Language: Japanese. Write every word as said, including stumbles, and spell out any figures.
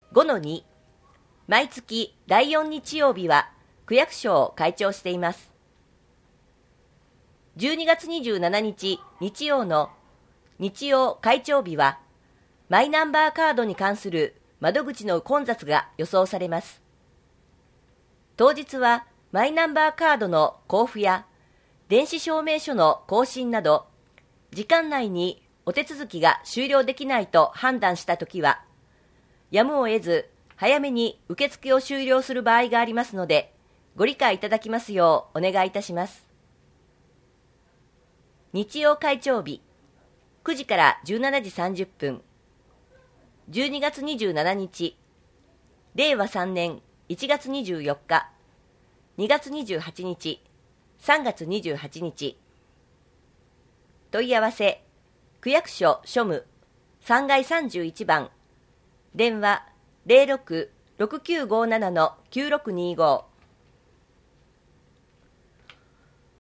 ごのに、毎月だいよん日曜日は区役所を開庁しています。じゅうにがつにじゅうしちにち日曜の日曜開庁日は、マイナンバーカードに関する窓口の混雑が予想されます。当日はマイナンバーカードの交付や電子証明書の更新など、時間内にお手続きが終了できないと判断したときは、やむを得ず早めに受付を終了する場合がありますので、ご理解いただきますようお願いいたします。日曜開庁日、くじからじゅうしちじさんじゅっぷん、じゅうにがつにじゅうしちにち、れいわさんねんいちがつにじゅうよっか、にがつにじゅうはちにち、さんがつにじゅうはちにち。問い合わせ、区役所庶務さんがいさんじゅういちばん、電話 ゼロろく ろくきゅうごなな きゅうろくにご